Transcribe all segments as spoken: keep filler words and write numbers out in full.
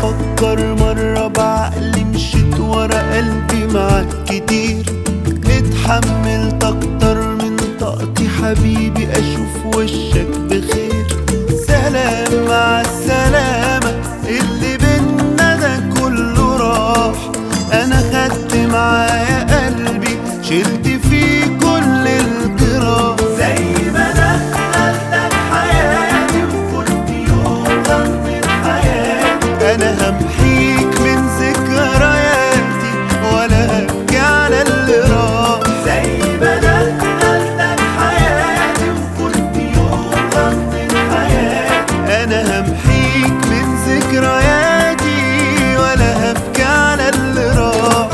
بفكر مرة بعقلي، مشيت ورا قلبي معاك كتير، اتحملت اكتر من طاقتي حبيبي اشوف وشك بخير. سلام مع السلامة، اللي بينا ده كله راح، انا خدت معايا قلبي شلت فيه كل الجراح. زي ما دخلتك حياتي وكنت يوم غمضت حياتي، انا همحيك من ذكرياتي ولا هبكي على اللي راح. زي ما دخلتك حياتي وكنت يوم غمضت حياتي، انا همحيك من ذكرياتي ولا هبكي على اللي راح.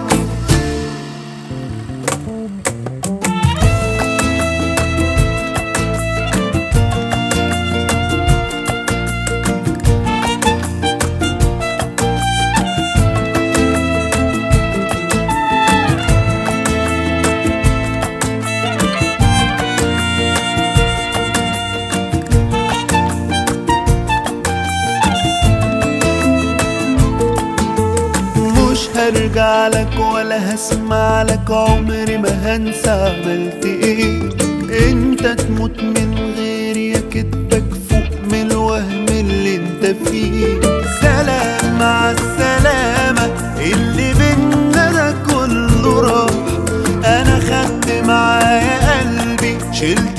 هرجع لك ولا هسمع لك، عمري ما هنسى عملت ايه. انت تموت من غيري يا كدبك فوق من الوهم اللي انت فيه. سلام مع السلامة، اللي بينا ده كله راح، انا خدت معايا قلبي شلت